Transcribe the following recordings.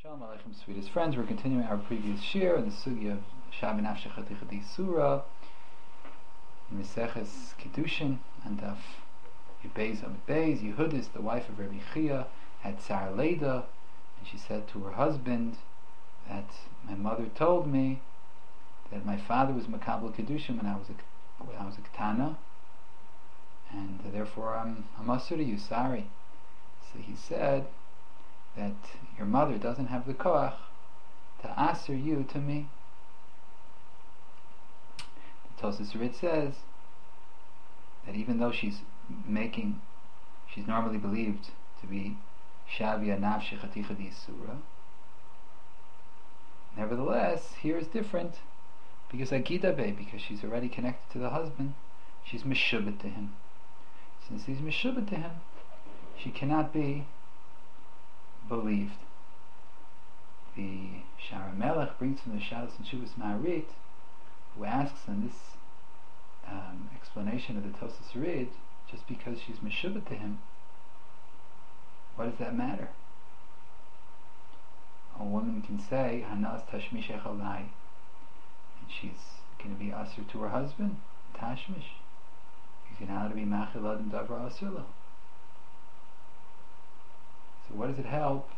Shalom Aleichem, sweetest friends. We're continuing our previous shir in the sugi of Shavi Nafshech Chatichadi Surah in Meseches Kiddushin and Daf Yubez Amid Beis. Yehudis, the wife of Rabbi Chia, had Tzar Leida, and she said to her husband that my mother told me that my father was Makabel Kiddushin when I was a Ketana, and therefore I'm Asur to you, sorry. So he said that your mother doesn't have the koach to asur you to me. The Tosas Rid says that even though she's normally believed to be Shavia Nafshi Chatichadi Surah, nevertheless, here is different because because she's already connected to the husband, she's meshubet to him. Since he's meshubet to him, she cannot be believed. The Shara Melech brings from the Shalos and Shuvas Ma'arit, who asks in this explanation of the Tosas Rid, just because she's meshubet to him, what does that matter? A woman can say Hanas Tashmishech Alai, and she's going to be asur to her husband, Tashmish. He's going to have to be Machilad and Davra Asula. So what does it help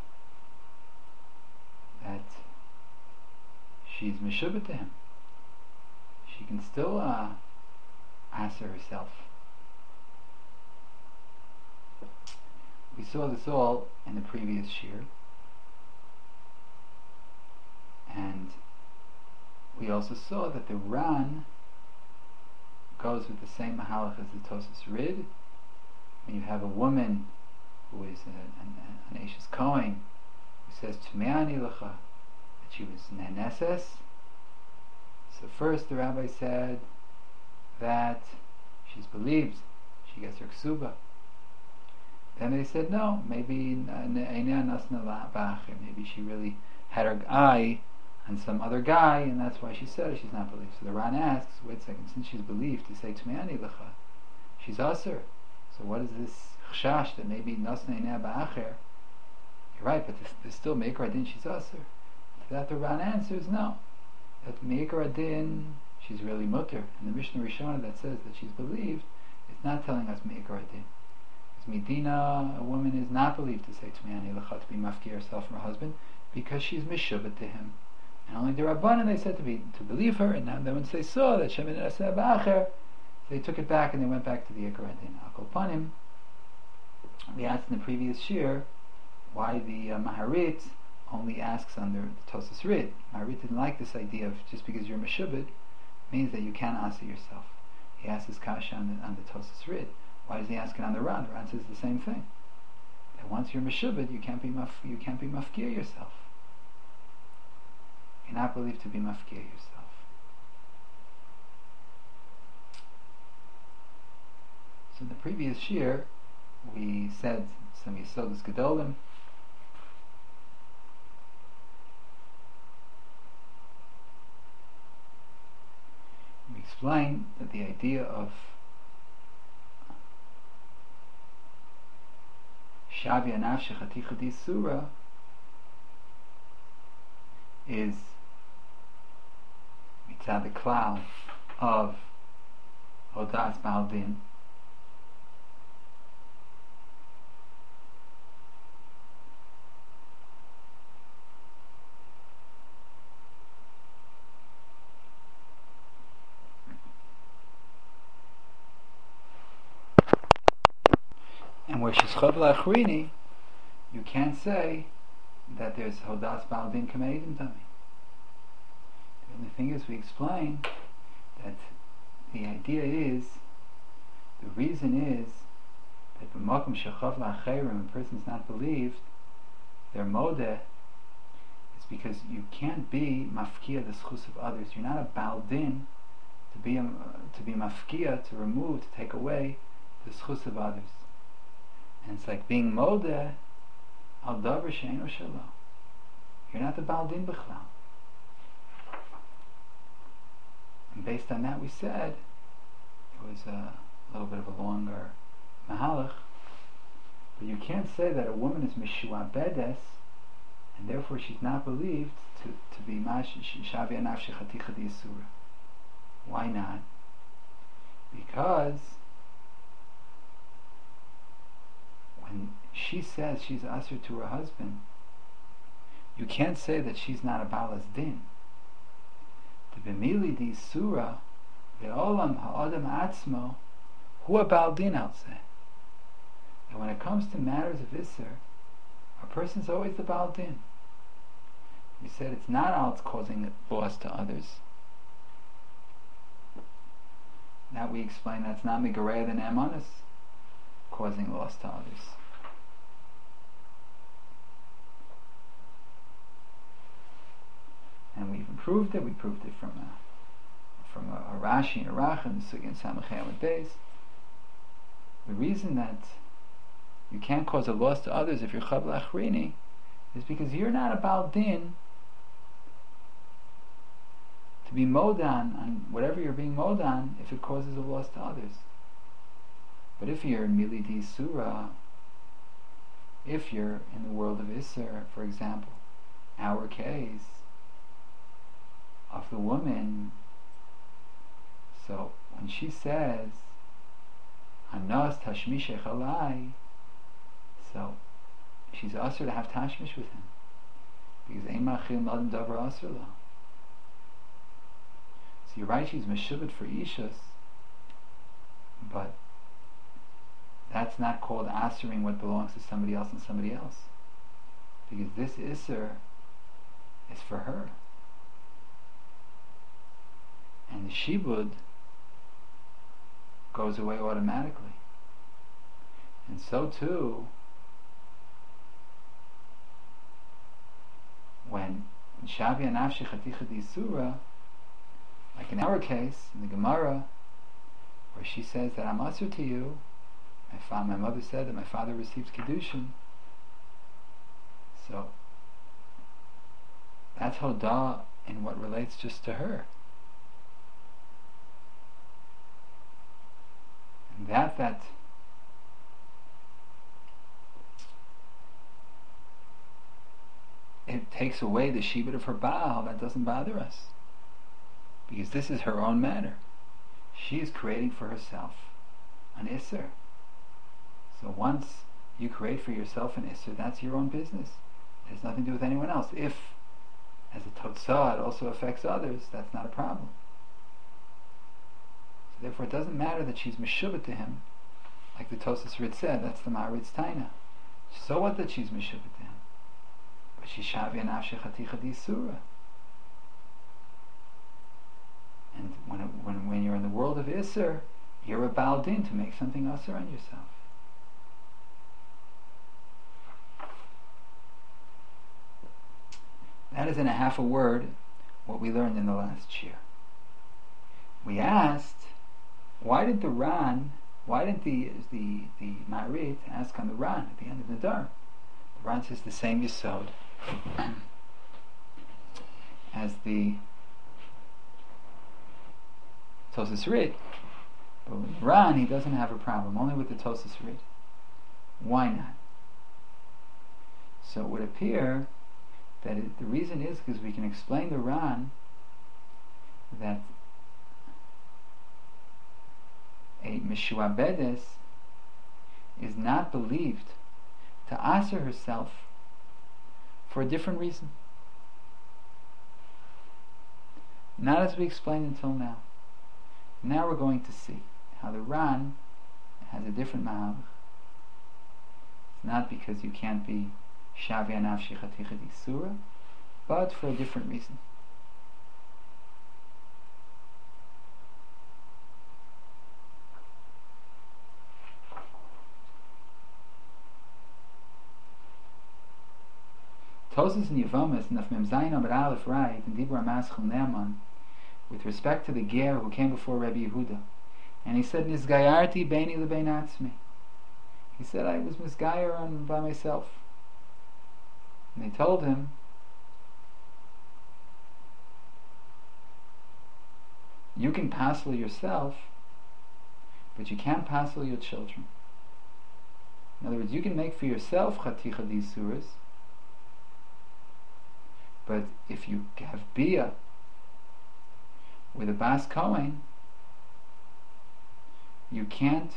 that she's meshubet to him? She can still answer herself. We saw this all in the previous shir, and we also saw that the Ran goes with the same mahalach as the Tosas Rid. When you have a woman who is an Ashes Kohen, who says Tmeani Lecha, that she was Neneses. So first the rabbi said that she's believed, she gets her ksuba. Then they said no, maybe she really had her eye on some other guy, and that's why she said it, she's not believed. So the Ran asks, wait a second, since she's believed to say Tmeani Lecha, she's asur. So what is this chashash that maybe nasnei ba'acher? You're right, but there's still meikar adin she's asur. To that the Ran answers no. That meikar adin she's really mutter, and the Mishnah Rishona that says that she's believed is not telling us meikar adin. Because Medina, a woman is not believed to say Tmeani Lecha, to be mafki herself from her husband, because she's meshubet to him. And only the Rabbanan they said to believe her, and then once they saw that shemin nasei ba'acher, they took it back and they went back to the Ikar Adin. Akol Panim, we asked in the previous shir why the Maharit only asks under the Tosas Rid. Maharit didn't like this idea of just because you're meshubet means that you can't answer yourself. He asks his kasha on the Tosas Rid. Why does he ask it on the Ran? The Ran says the same thing. That once you're meshubet, you can't be mafkir yourself. You're not believed to be mafkir yourself. So in the previous shir, we said some Yesodus Gedolim. We explained that the idea of Shavia Nafshech Chatichadi Surah is mitzad the klal of Hodas Baldin, and where she's Chavel Achrini, you can't say that there's Hodas Baldin Kameidim Tami. The only thing is, we explain that the idea is, the reason is that b'makom shechav la'acherim, a person's not believed, their modeh, is because you can't be mafkia the schus of others. You're not a baldin to be mafkia, to remove, to take away the schus of others. And it's like being modeh al davar she'eino shelo. You're not the baldin b'chlal. And based on that, we said it was a little bit of a longer mahalach, but you can't say that a woman is mishua bedes and therefore she's not believed to be Shavia Nafshi Chaticha D'Yisura. Why not? Because when she says she's Asr to her husband, you can't say that she's not a Balas Din. The B'mili D'Yisura Ve'olam Ha'adam Atzmo Hu Ba'al Din Al Zeh. And when it comes to matters of Isser, a person's always the Baal Din. We said it's not all it's causing loss to others. Now we explain that's not Migareya than Emanus causing loss to others. And we've improved it. We proved it from a Rashi and a Rach and the Sugi and Samachay and Beis. The reason that you can't cause a loss to others if you're Chavla Achrini is because you're not a Baal Din to be Modan on whatever you're being Modan if it causes a loss to others. But if you're in Mili D'Yisura, if you're in the world of Isser, for example, our case of the woman, so when she says Anas Tashmishech Alai, so she's usher to have tashmish with him because ein machil madam davar usher lo. So you're right, she's meshubit for ishus, but that's not called asering what belongs to somebody else and somebody else, because this iser is for her, and the shibud goes away automatically. And so too when Shavia Nafshi Chaticha D'Yisura, like in our case, in the Gemara, where she says that I'm asur to you, my mother said that my father receives Kiddushin, so that's Hodah in what relates just to her. And that it takes away the shibud of her Baal, that doesn't bother us, because this is her own matter. She is creating for herself an Isser. So once you create for yourself an Isser, that's your own business. It has nothing to do with anyone else. If, as a Totzah, it also affects others, that's not a problem. So therefore it doesn't matter that she's Meshubah to him, like the Tosas Rit said, that's the Ma'aritz Taina. So what that she's Meshubah to him? But she's Shavia Nafshi Chaticha D'Yisura. And when you're in the world of Isser, you're a Baal Din to make something Asur on yourself. That is in a half a word what we learned in the last year. We asked, why did the Ma'arit ask on the Ran at the end of the Dar? The Ran says the same Yesod as the Tosas Rit, but with Ran he doesn't have a problem, only with the Tosas Rit. Why not? So it would appear that the reason is because we can explain the Ran that a Meshuabedes is not believed to asr herself for a different reason. Not as we explained until now. Now we're going to see how the Ran has a different ma'avach. It's not because you can't be Shavia Nafshi Chaticha D'Yisura, but for a different reason. Tosas and Yevomis and Naf Mem Zayin Amar Aleph write in Dibur Maschil Ne'aman with respect to the Ger who came before Rabbi Yehuda, and he said, Nizgayarti Beini Lebein Atzmi. He said, I was misgayer by myself. And they told him, you can passel yourself, but you can't passel your children. In other words, you can make for yourself Chaticha D'Yisuras, But if you have bia with a Bas Kohen, you can't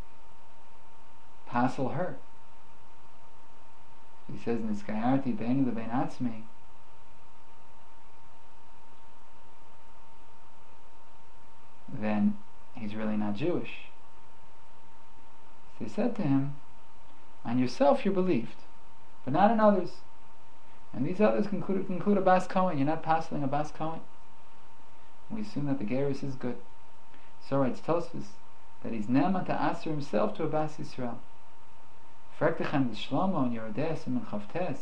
passel her. He says in Iskayarti Beini Lebein Atzmi, then he's really not Jewish. So they said to him, on yourself you're believed, but not in others. And these others conclude a Bas Kohen. You're not passing a Bas Kohen. We assume that the Gerus is good. So writes Tosfos that he's ne'eman to answer himself to a Bas Yisrael. Frektechem the Shlomo and Yerodei Siman Chavtes.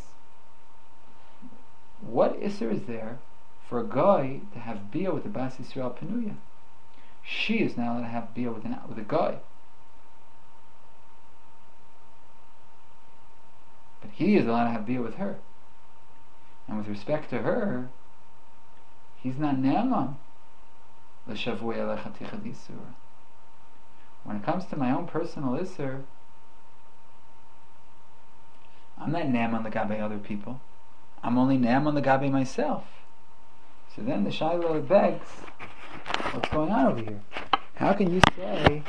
What Isser is there for a guy to have bia with a Bas Yisrael Penuya? She is now allowed to have bia with a guy, but he is allowed to have bia with her. And with respect to her, he's not ne'eman l'shavui alecha tichad yisura. When it comes to my own personal Isser, I'm not ne'eman l'gabe other people. I'm only ne'eman l'gabe myself. So then the Shiloh begs, what's going on over here? How can you say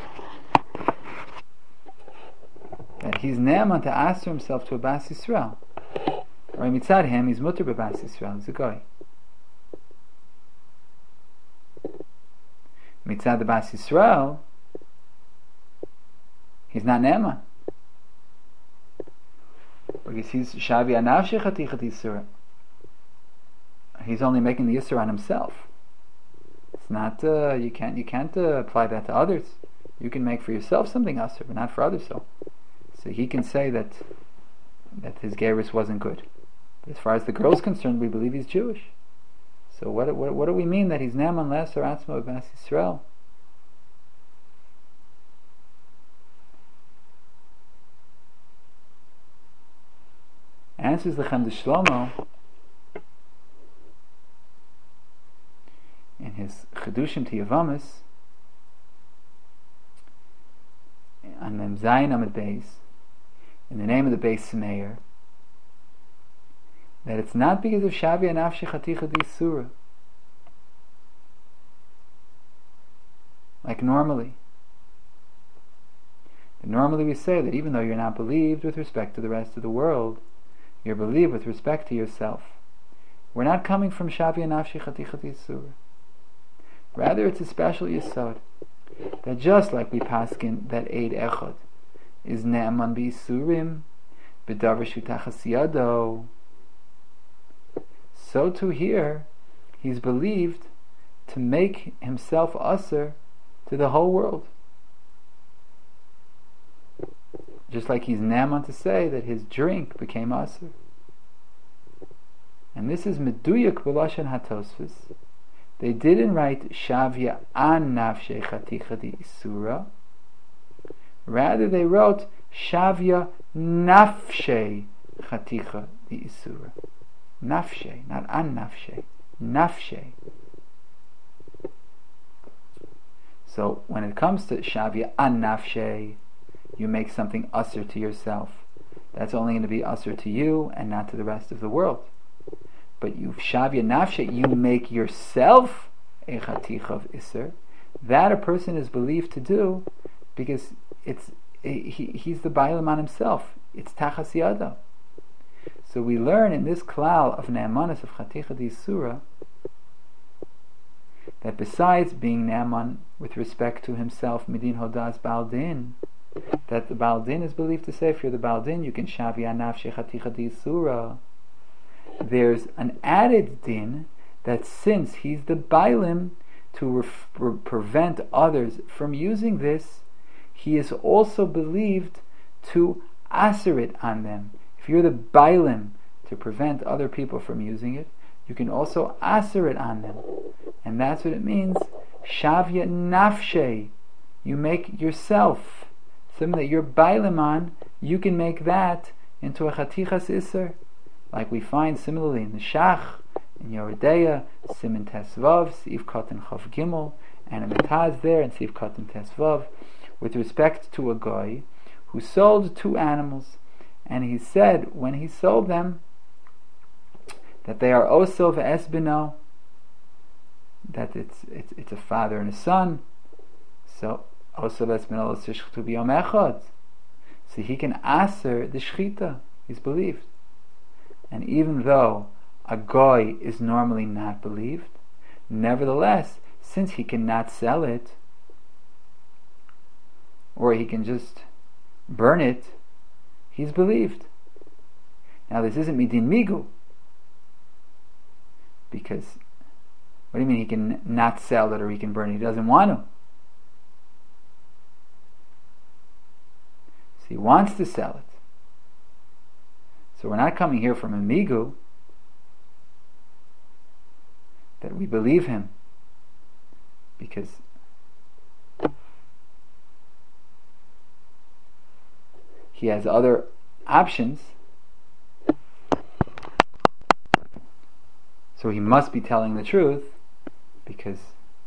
that he's ne'eman to answer himself to a Bas Yisrael? Or mitzad him, he's mutter b'Bas Yisrael, he's a guy. Mitzad the Bas Yisrael, he's not ne'eman, because he's shavi anavshei chatichat yisura. He's only making the yisur on himself. It's not you can't apply that to others. You can make for yourself something asur, but not for others. So he can say that his gerus wasn't good. But as far as the girl's concerned, we believe he's Jewish. So what do we mean that he's ne'eman le'asar atzmo b'Bas Yisrael? Answers Lechem the Shlomo in his Chedushim to Yavamis on Mem Zayin Amud Beis, in the name of the Beis Meir, that it's not because of Shavi Anafshi Chaticha D'Isura, like normally. But normally we say that even though you're not believed with respect to the rest of the world, you're believed with respect to yourself. We're not coming from Shavi Anafshi Chaticha D'Isura. Rather, it's a special yesod that just like we paskin that Eid Echad is ne'eman b'Isurim b'davar shutachas yado, so too here he's believed to make himself aser to the whole world. Just like he's ne'eman to say that his drink became aser. And this is meduyak b'lashon hatosfos. They didn't write Shavya an nafshei chaticha d'Isura. Rather, they wrote Shavya nafshei chaticha d'Isura. Nafshei, not an nafshei. Nafshei. So when it comes to Shavya an nafshei, you make something usher to yourself. That's only going to be usher to you and not to the rest of the world. But you Shavya nafshei, you make yourself a chaticha of Isser. That a person is believed to do because he's the Bailam on himself. It's tachas yada. So we learn in this klal of ne'emanis of chaticha d'Isura that besides being ne'eman with respect to himself, midin hodas baldin, that the baldin is believed to say, if you're the baldin, you can Shavya nafshei chaticha d'Isura. There's an added din that since he's the bailim to prevent others from using this, he is also believed to aser it on them. If you're the bailim to prevent other people from using it, you can also aser it on them. And that's what it means, Shavya nafshei. You make yourself, something that you're bailim on, you can make that into a chatichas iser. Like we find similarly in the Shach, in Yerodei, Siman Tesvav, Siv Katan Chav Gimel, and a Metaz there, and Siv Katan Tesvav, with respect to a guy who sold 2 animals, and he said when he sold them that they are oso ve'es bino, that it's a father and a son. So oso ve'es bino lo tishchtu b'yom echad. So he can aser the shchita. He's believed. And even though a goy is normally not believed, nevertheless, since he cannot sell it, or he can just burn it, he's believed. Now this isn't midin migu, because what do you mean he can not sell it or he can burn it? He doesn't want to. So he wants to sell it. So we're not coming here from a migu that we believe him because he has other options, so he must be telling the truth because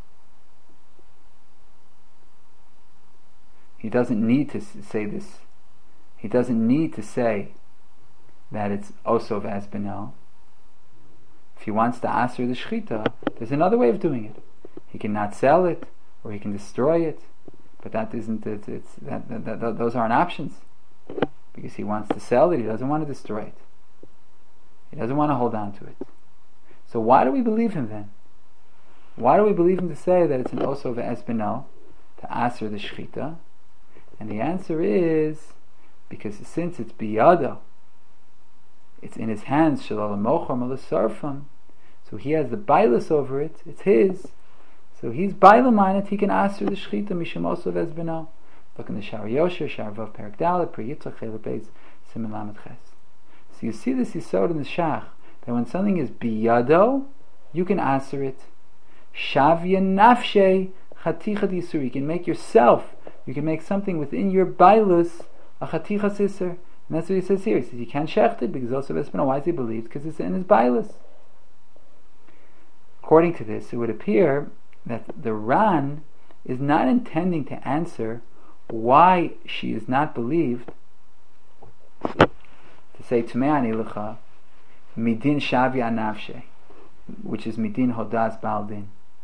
he doesn't need to say this. He doesn't need to say that it's osov as benel. If he wants to aser the shchita, there's another way of doing it. He cannot sell it, or he can destroy it, but that isn't. Those aren't options, because he wants to sell it. He doesn't want to destroy it. He doesn't want to hold on to it. So why do we believe him then? Why do we believe him to say that it's an osov as benel to aser the shchita? And the answer is because since it's biyado, it's in his hands, shalala mochar malasarfam, so he has the bailus over it, it's his, so he's bailam on it, he can aser the shchita mishum osov ez benal. Look in the Sha'ar Yosher, Sha'ar Vav Perak Dalet, Pri Yitzchak Chelek Beis, Siman Lamed Ches. So you see this yisod in the Shach, that when something is biyado, you can aser it. Shavya nafshe chaticha disur, you can make yourself, you can make something within your bailus a chaticha sisser. And that's what he says here. He says you can't shecht it because also Vespina. Why is he believed? Because it's in his bailus. According to this, it would appear that the Ran is not intending to answer why she is not believed. To say Tme'ani lecha midin shavi anavshe, which is midin hodas baldin,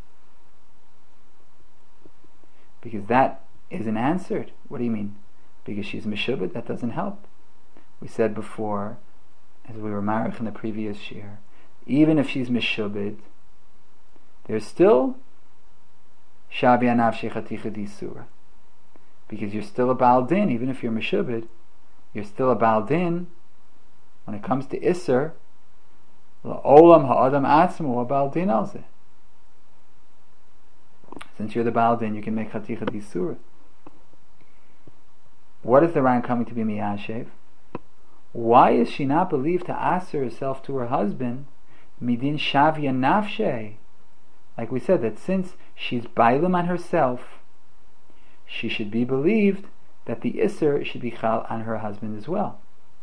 because that isn't answered. What do you mean? Because she's meshubed? That doesn't help. We said before, as we were marich in the previous year, even if she's meshubed, there's still shavi anavshe chaticha disura, because you're still a baldin. Even if you're meshubed, you're still a baldin. When it comes to iser, la'olam ha'adam atzmu wa baldin alzeh. Since you're the baldin, you can make chaticha disura. What is the Ran coming to be miyashev? Why is she not believed to aser herself to her husband midin shavya nafshe? Like we said, that since she's bailam on herself, she should be believed that the iser should be chal on her husband as well.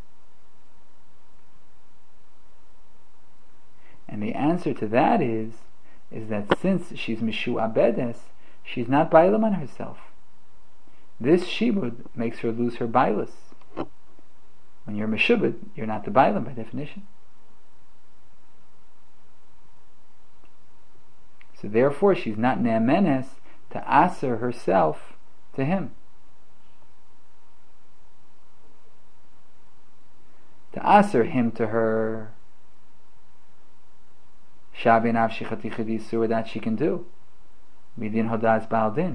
And the answer to that is that since she's mishu abedes, she's not bailam on herself. This shibud makes her lose her bailus. When you're meshubed, you're not the bailam by definition. So therefore, she's not ne'amenes to aser herself to him. To aser him to her, shabi nafshi chaticha disur, that she can do. Midin hodaz baldin.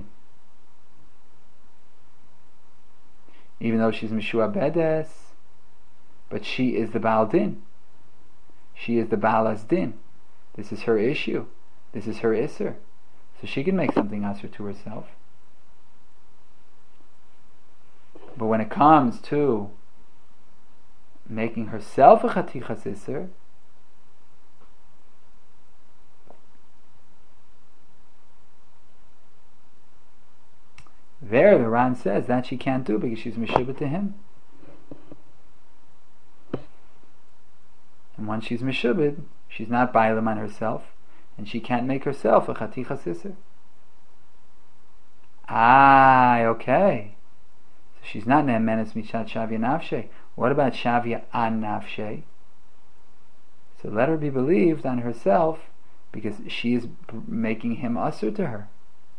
Even though she's Meshua Bedes, but she is the Baldin. She is the Balas Din. This is her issue. This is her Isser. So she can make something Asr to herself. But when it comes to making herself a Chatichas Isser, there the Ran says that she can't do because she's Meshubah to him. And once she's Meshubah, she's not Bailam on herself, and she can't make herself a Chatichas Isser. Okay. So she's not Ne'emenes Mishat Shavya Nafshe. What about Shavya An Nafshe? So let her be believed on herself, because she is making him asur to her.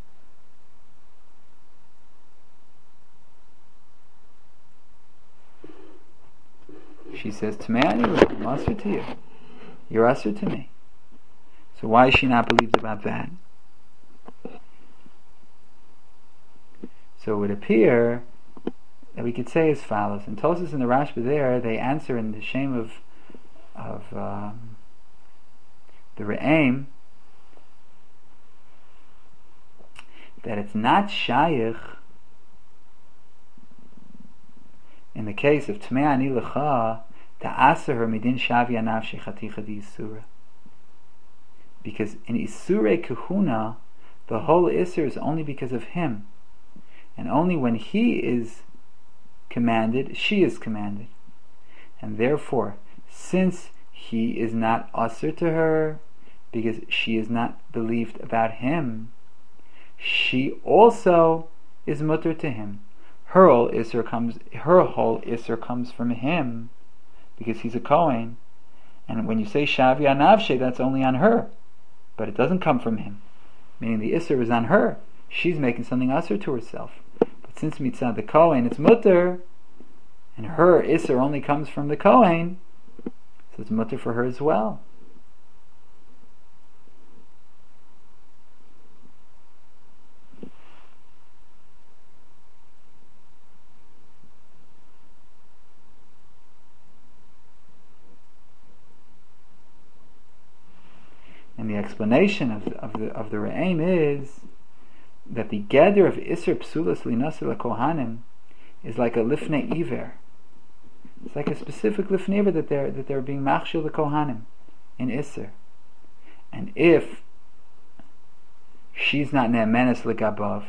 She says, Tamei ani lecha, I'm asur to you. You're asur to me. So why is she not believed about that? So it would appear that we could say as follows. And Tosfos and the Rashba there, they answer in the shame of the Re'aim, that it's not shaykh in the case of Tamei ani lecha to aser her midin shavia nafshei chaticha di isura, because in isurei kahuna the whole isur is only because of him, and only when he is commanded she is commanded, and therefore since he is not asur to her because she is not believed about him, she also is mutter to him. Her whole isur comes from him because he's a Kohen, and when you say shavia nafshe, that's only on her, but it doesn't come from him, meaning the isur is on her. She's making something asur to herself, but since mitzad the Kohen it's mutter, and her isur only comes from the Kohen, so it's mutter for her as well. And the explanation of the Re'aim is that the gather of Isser Psulas Linasir LaKohanim is like a Lifnei Iver. It's like a specific Lifnei Iver that they're being Machshil the Kohanim in Isser. And if she's not Ne'emenes L'Gabav,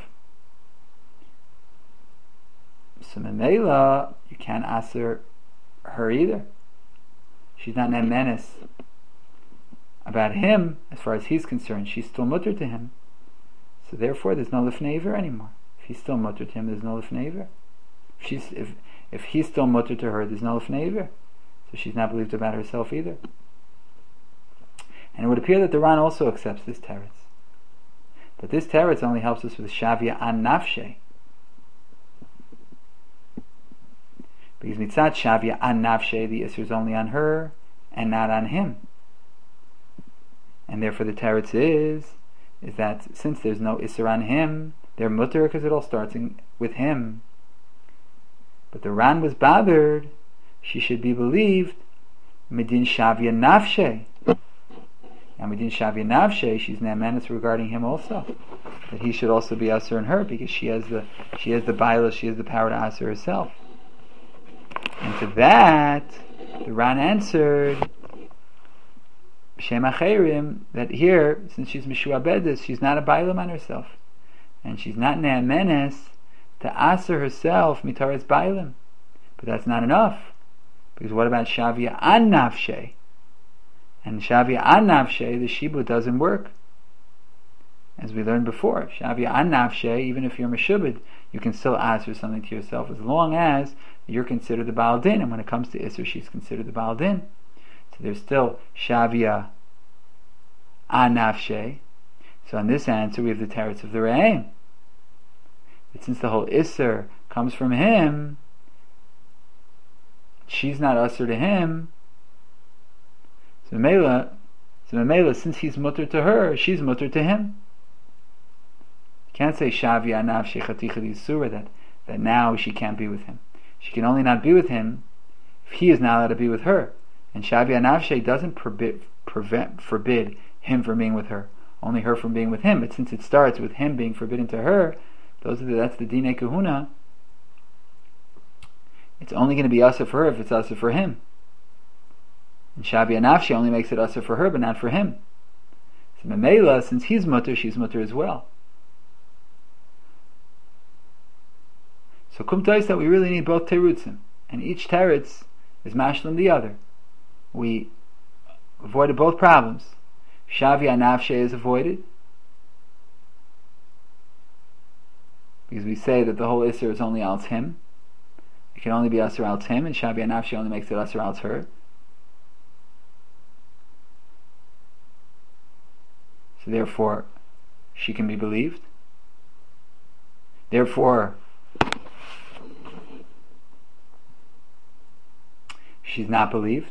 so Memela, you can't Aser her either. She's not Ne'emenes about him, as far as he's concerned. She's still mutter to him, so therefore there's no lifnei iver anymore. If he's still mutter to him, there's no lifnei iver. If he's still mutter to her, there's no lifnei iver, so she's not believed about herself either. And it would appear that the Ran also accepts this teretz, but this teretz only helps us with shavia an nafshe, because mitzat shavia an nafshe, the isur is only on her and not on him. And therefore the teretz is that since there's no isur on him, they're mutter because it all starts with him. But the Ran was bothered, she should be believed midin shavia nafshe. And midin shavia nafshe, she's ne'emenes regarding him also, that he should also be asur in her, because she has the baila, she has the power to asur herself. And to that the Ran answered Shem Acherim, that here, since she's Mishuabedes, she's not a Bailam on herself, and she's not Ne'emenes to Aser herself Mitaras Bailam. But that's not enough, because what about Shavia An Nafshe? And Shavia An Nafshe, the Shibud doesn't work. As we learned before, Shavia An Nafshe, even if you're Meshubed, you can still Aser something to yourself, as long as you're considered the Baal Din, and when it comes to Isser, she's considered the Baal Din. So there's still Shavia An Nafshe. So in this answer we have the teretz of the Re'aim. But since the whole Isser comes from him, she's not Asr to him. So Memela, since he's mutter to her, she's mutter to him. You can't say Shavia An Nafshe Chaticha Di Surah that now she can't be with him. She can only not be with him if he is not allowed to be with her. And Shavia Nafshe doesn't forbid him from being with her, only her from being with him. But since it starts with him being forbidden to her, that's the Dinei Kahuna. It's only going to be Asa for her if it's Asa for him. And Shavia Nafshe only makes it Asa for her, but not for him. So Memela, since he's mutter, she's mutter as well. So Kumtais that we really need both terutzim, and each teretz is mashlim the other. We avoided both problems. Shavia Nafshe is avoided because we say that the whole Isser is only al's him. It can only be Asr al's him, and Shavia Nafshe only makes it Asr al's her. So therefore, she can be believed. Therefore, she's not believed.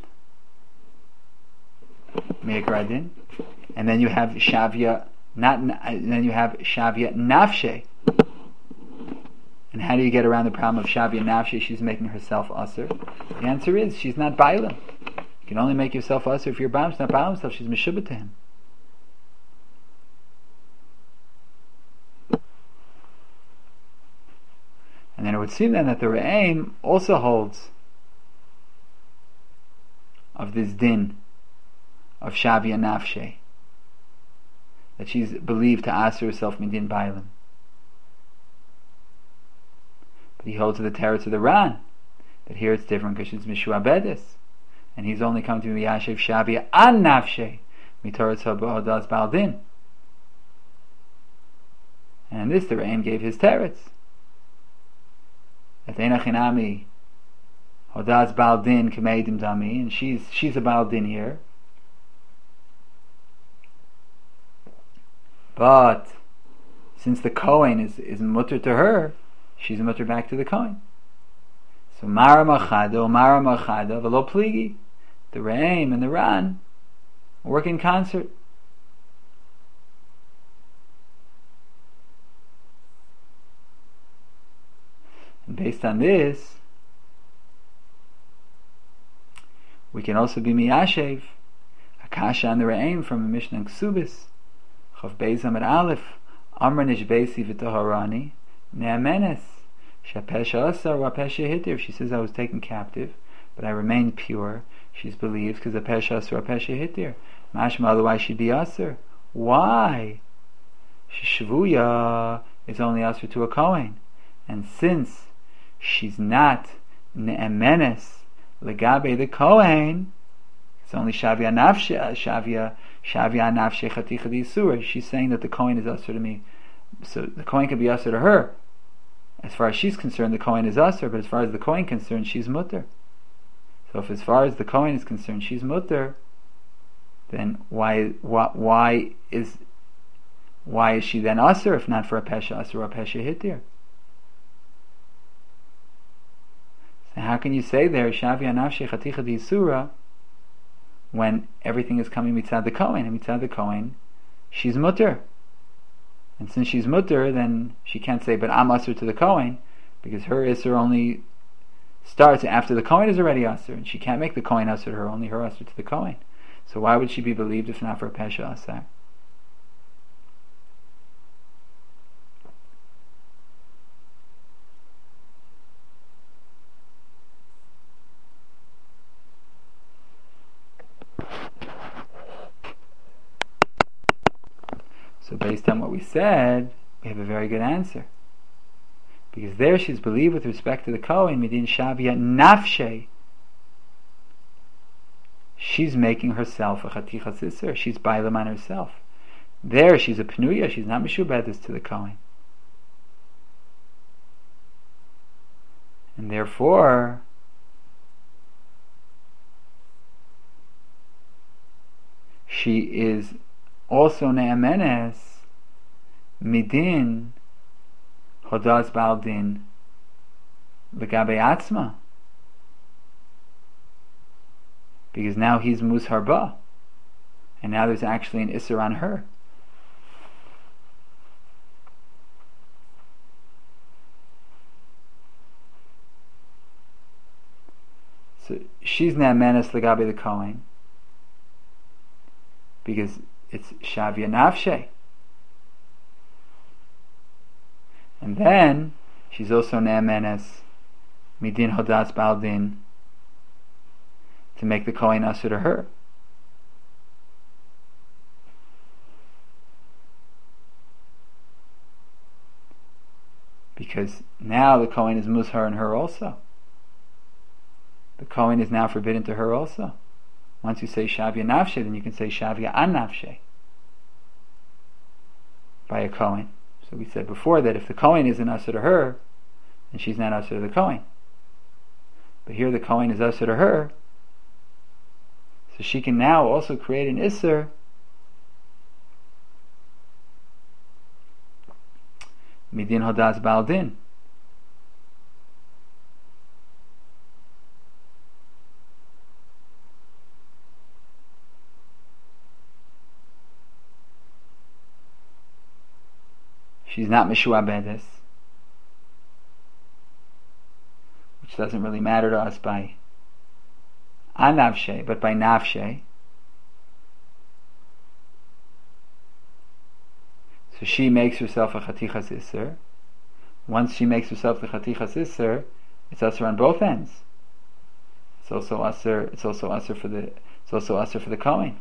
Me'ikradin. And then you have Shavya, then you have Shavya Nafshe. And how do you get around the problem of Shavya Nafshe? She's making herself Asr. The answer is she's not Bailam. You can only make yourself Asr if you're Bailam. She's not Bailam stuff, she's Meshubah to him. And then it would seem then that the Re'aim also holds of this din of Shavya Nafshe, that she's believed to Asr herself Midin Bailam. But he holds to the teretz of the Ran, that here it's different because she's Mishua Bedis, and he's only come to Miyashev Shavya An Nafshe Mitoretz HaBodas Baldin. And in this the Re'aim gave his teretz. That Einachinami Hodas Baldin Kameidim Dami, and she's a Baldin here. But since the Kohen is mutter to her, she's a mutter back to the Kohen. So Mara Machada Velo Pligi, the Re'aim and the Ran work in concert. And based on this, we can also be Miyashev Akasha and the Re'aim from a Mishnah in Ksubis Chav Beis Amud Aleph Amar Nishbeisi V'Toharani Ne'amenes Shapesha Asar Wapesha Hitir. She says I was taken captive, but I remained pure. She's believed because Apesha Asar Wapesha Hitir. Mashma, otherwise she'd be Asar. Why? Shvuya is only Asar to a Kohen, and since she's not Ne'amenes Legabe the Kohen, it's only Shavya Nafshe Chaticha D'Yisura. She's saying that the Kohen is Asur to me. So the Kohen can be Asur to her. As far as she's concerned, the Kohen is Asur, but as far as the Kohen is concerned, she's Mutter. So if as far as the Kohen is concerned, she's Mutter, then why is she then Asur if not for a Pesha Asur or a Pesha Hitir? So how can you say there Shavya Nafshe Chaticha D'Yisura when everything is coming mitzad the Kohen, and mitzad the Kohen she's mutter, and since she's mutter, then she can't say but I'm asur to the Kohen, because her isur only starts after the Kohen is already asur, and she can't make the Kohen asur to her, only her asur to the Kohen. So why would she be believed if not for a pesha asar? So based on what we said, we have a very good answer. Because there she's believed with respect to the Kohen, Midin Shavya Nafshe. She's making herself a Chaticha Sisser. She's Bailam on herself. There she's a Pnuya, she's not Meshubedis to the Kohen. And therefore, she is also Ne'amenes Midin Hodas Baldin Legabe Atzma, because now he's Musharba, and now there's actually an Isser on her. So she's Ne'amenes Legabe the Kohen, because it's Shavya Nafshe. And then she's also Ne'amenes Midin Hodas Baldin to make the Kohen Asur to her. Because now the Kohen is Mushar in her also. The Kohen is now forbidden to her also. Once you say Shavya Nafshe, then you can say Shavya An Nafshe by a Kohen. So we said before that if the Kohen isn't Asur to her, then she's not Asur to the Kohen. But here the Kohen is Asur to her, so she can now also create an Isser midin hodas baldin. She's not mishuabedes, which doesn't really matter to us by anavshe, but by nafshe. So she makes herself a chatichas iser. Once she makes herself the chatichas iser, it's usher on both ends. It's also usher for the Kohen.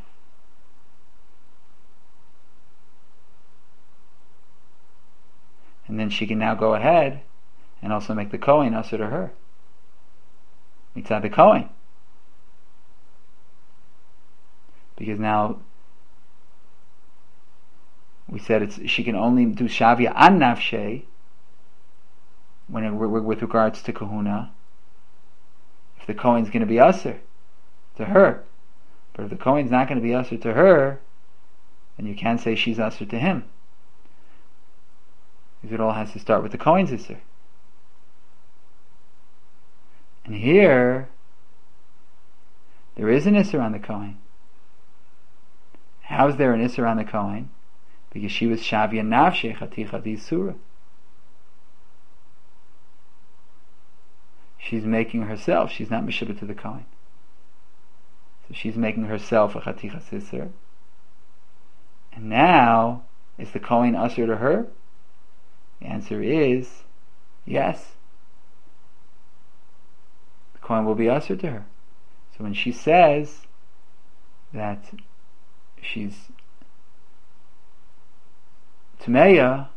And then she can now go ahead and also make the Kohen usher to her. Mitzad the Kohen. Because now we said she can only do Shavia an Nafshe with regards to Kahuna if the Kohen's going to be usher to her. But if the Kohen's not going to be usher to her, then you can't say she's usher to him. Because it all has to start with the Kohen's usher. And here, there is an isser on the Kohen. How is there an isser on the Kohen? Because she was Shavia Nafshe Chaticha D'Isura. She's making herself, she's not Meshubah to the Kohen. So she's making herself a Chaticha Sisser. And now, is the Kohen usher to her? The answer is yes. The Kohen will be usher to her. So when she says that she's Tameya,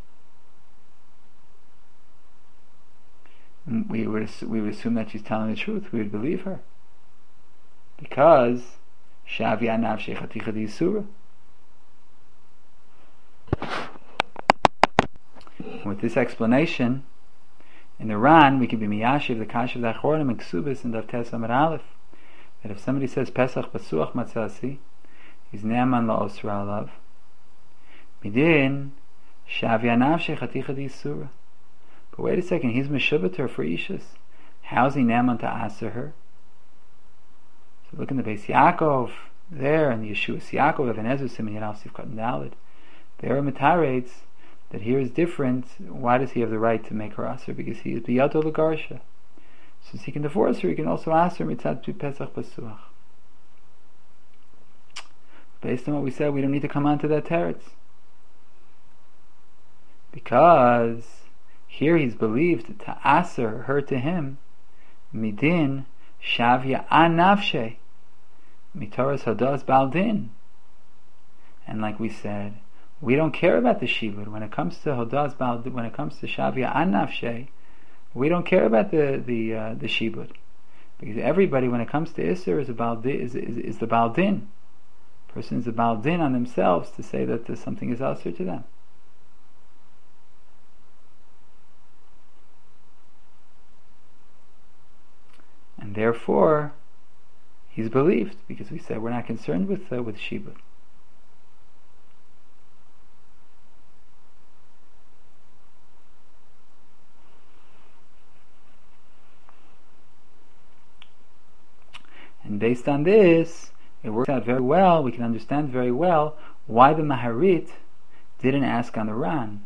we would assume that she's telling the truth. We would believe her, because Shavia Nafshe Chaticha D'Isura. With this explanation, in the Ran, we can be miyashiv the kashiv the achronim and ksubis and davtes amar aleph, that if somebody says Pesach Pasuach Matzasi, he's ne'aman la'osra alav midin Shavia Nafshe Chaticha D'Isura. But wait a second, he's Meshubah to her for Ishus. How's he ne'aman to answer her? So look in the Beis Yaakov there, in the Yeshua Yaakov of Enezer Siman Yadav Sivkat and Daled. There are mitaretz that here is different. Why does he have the right to make her aser? Because he is biyado l'garsha. Since he can divorce her, he can also ask her mitzad Pesach Pasuach. Based on what we said, we don't need to come on to that teretz, because here he's believed to aser her to him midin Shavia an Nafshe mitoras hadas baldin. And like we said, we don't care about the shibud when it comes to hodas baldin. When it comes to Shavia an Nafshe, we don't care about the shibud, because everybody, when it comes to Isser, is the baldin. Person is a baldin on themselves to say that something is aser to them. And therefore, he's believed, because we said we're not concerned with shibud. And based on this, it works out very well. We can understand very well why the Maharit didn't ask on the Ran.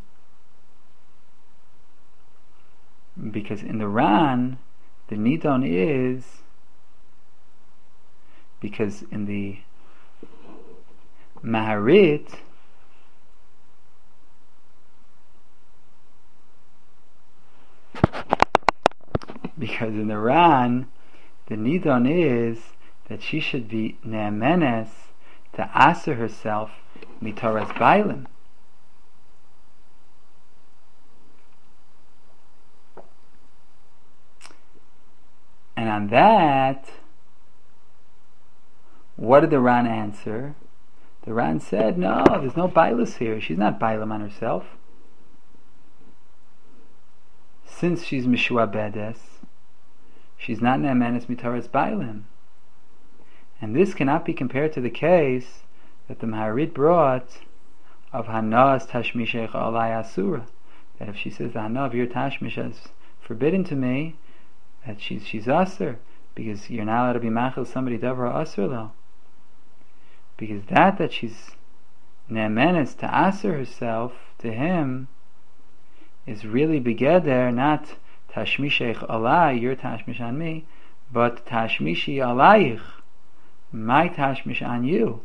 Because in the Ran, the Nidon is, because in the Maharit, because in the Ran, the Nidon is that she should be ne'emenes to aser herself mitoras bailim. And on that, what did the Ran answer? The Ran said, no, there's no bailus here. She's not bailim on herself. Since she's mishuabedes, she's not ne'emenes mitoras bailim. And this cannot be compared to the case that the Maharit brought of Hanas Tashmishech Alai Asura, that if she says the hana of your tashmish is forbidden to me, that she's aser, because you're not allowed to be machil somebody davar aser lo. Because that she's ne'emenes to aser herself to him is really begeder, not tashmishech alai, your tashmish on me, but tashmishi alaich, my tashmish on you.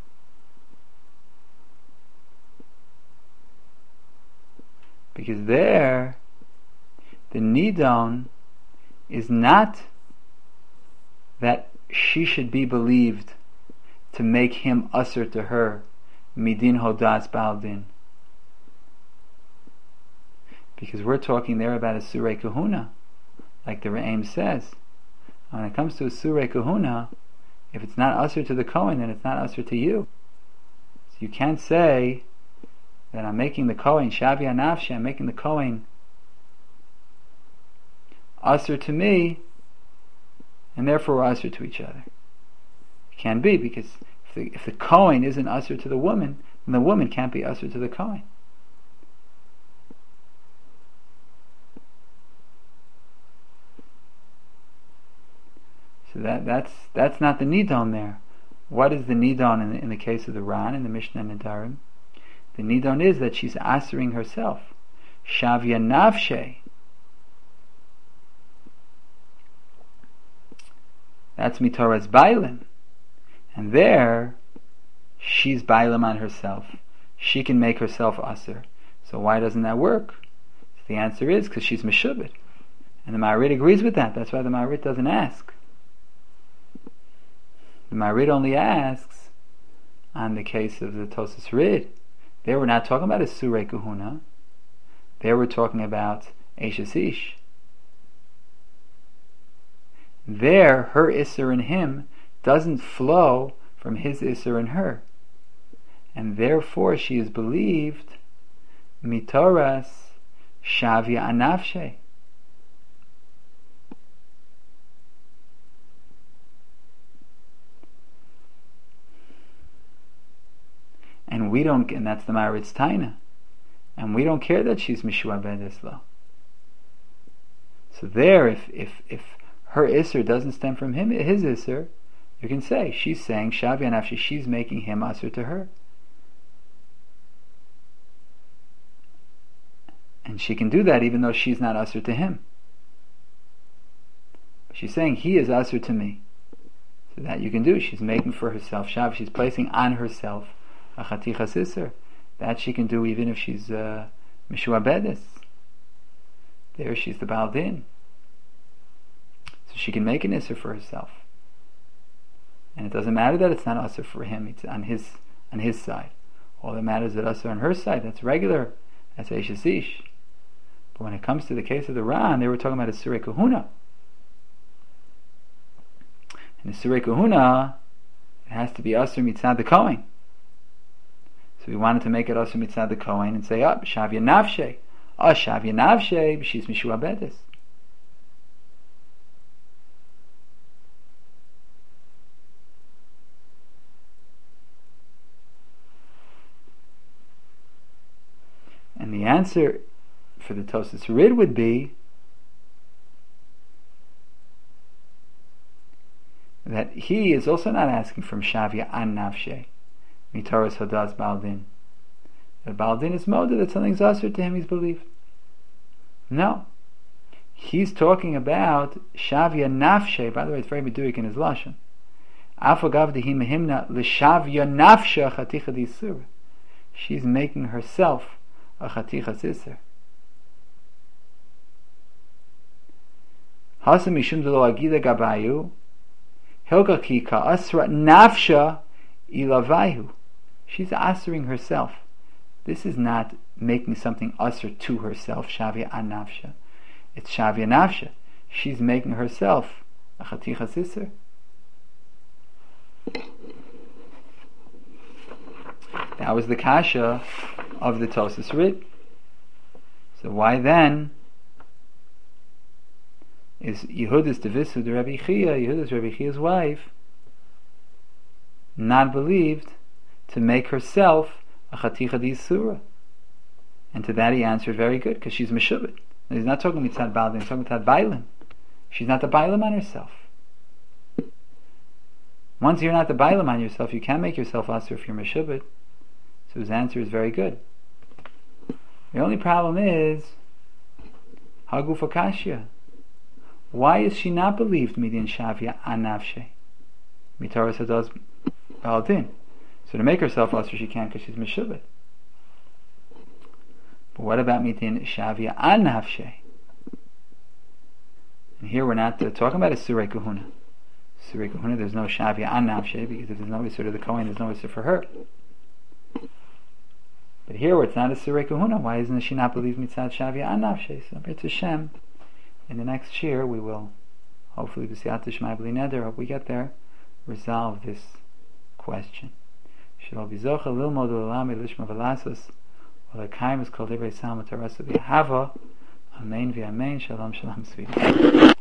Because there, the nidon is not that she should be believed to make him usher to her, midin hodas baldin. Because we're talking there about a surei kahuna, like the Re'im says. When it comes to a surei kahuna, if it's not usher to the Kohen, then it's not usher to you. So you can't say that I'm making the Kohen, Shavi Anafshi, I'm making the Kohen usher to me, and therefore we're usher to each other. It can't be, because if the Kohen isn't usher to the woman, then the woman can't be usher to the Kohen. So that's not the nidon there. What is the nidon in the case of the Ran, in the Mishnah Nedarim? The nidon is that she's answering herself. Shavya nafshe. That's mitoras bailim. And there, she's bailim on herself. She can make herself aser. So why doesn't that work? So the answer is because she's meshubit. And the Ma'arid agrees with that. That's why the Ma'arid doesn't ask. The Ma'arid only asks on the case of the Tosas Rid. They were not talking about a surei kahuna. They were talking about Eishes Ish. There, her Isser in him doesn't flow from his Isser in her. And therefore she is believed mitoras shavya anafshe. And that's the Ma'arid's Taina. And we don't care that she's Mishua Bedeslo. So there, if her Isser doesn't stem from him, his Isser, you can say, she's saying Shavi Anafshi, she's making him Asr to her. And she can do that even though she's not Asr to him. But she's saying, he is Asr to me. So that you can do. She's making for herself Shav, she's placing on herself a chatichas Isser. That she can do even if she's Mishua Bedes. There she's the Baal Din. So she can make an Isser for herself. And it doesn't matter that it's not Asr for him, it's on his side. All that matters is that Asr on her side, that's regular, that's Eishes Ish. But when it comes to the case of the Ran, they were talking about a surei kahuna. And the surei kahuna, it has to be Asr mitzad the Kohen. So we wanted to make it Asr mitzad the Kohen and say, Shavya Nafshe. Shavya Nafshe, she's Mishua Bedes. And the answer for the Tosas Rid would be that he is also not asking from Shavya an Nafshe. Mitoras Hodas Baldin. The Baldin is moda that something's asur to him, he's believed. No. He's talking about Shavya Nafshe. By the way, it's very meduik in his Lashon. Afagav dehi mehimna l'shavya nafshe chaticha d'isur. She's making herself a chaticha d'isur. Hasa mishum delo agida gabayu hilka ki ka'asra nafsha ilavayu. She's asering herself. This is not making something asr to herself, Shavya an nafsha. It's Shavya nafsha. She's making herself a chaticha d'isur. That was the kasha of the Tosas Rid. So why then is Yehudis Devisu the Rabbi Chia, Yehudis Rabbi Chia's wife, not believed to make herself a chaticha d'isura? And to that he answered, very good, because she's Meshubit. He's not talking mitzad Baldin, he's talking mitzad Bailim. She's not the Bailim on herself. Once you're not the Bailim on yourself, you can't make yourself Asur if you're Meshubit. So his answer is very good. The only problem is Haguf Akashya. Why is she not believed Midin Shavia Anavshe? Mitara Sadas Baldin. So to make herself Asur she can't because she's Meshubit. But what about Midin Shavia Anavshe? And here we're not talking about a Surei Kahuna. Surei Kahuna, there's no Shavia Anavshe, because if there's no Isur to the Kohen, there's no Isur for her. But here where it's not a Surei Kahuna, why isn't she not believed Mitzad Shavia Anavshe? So B'R'tzeh Hashem, in the next year we will, hopefully B'Siyata Shmai B'li Neder, hope we get there, resolve this question. Shelo Bizocha Lilmod U'Lami Lishma V'Lasos V'Lekayim is called Divrei Salma Torah B'Hava. Amen v'Amen. Shalom Shalom Sweetie.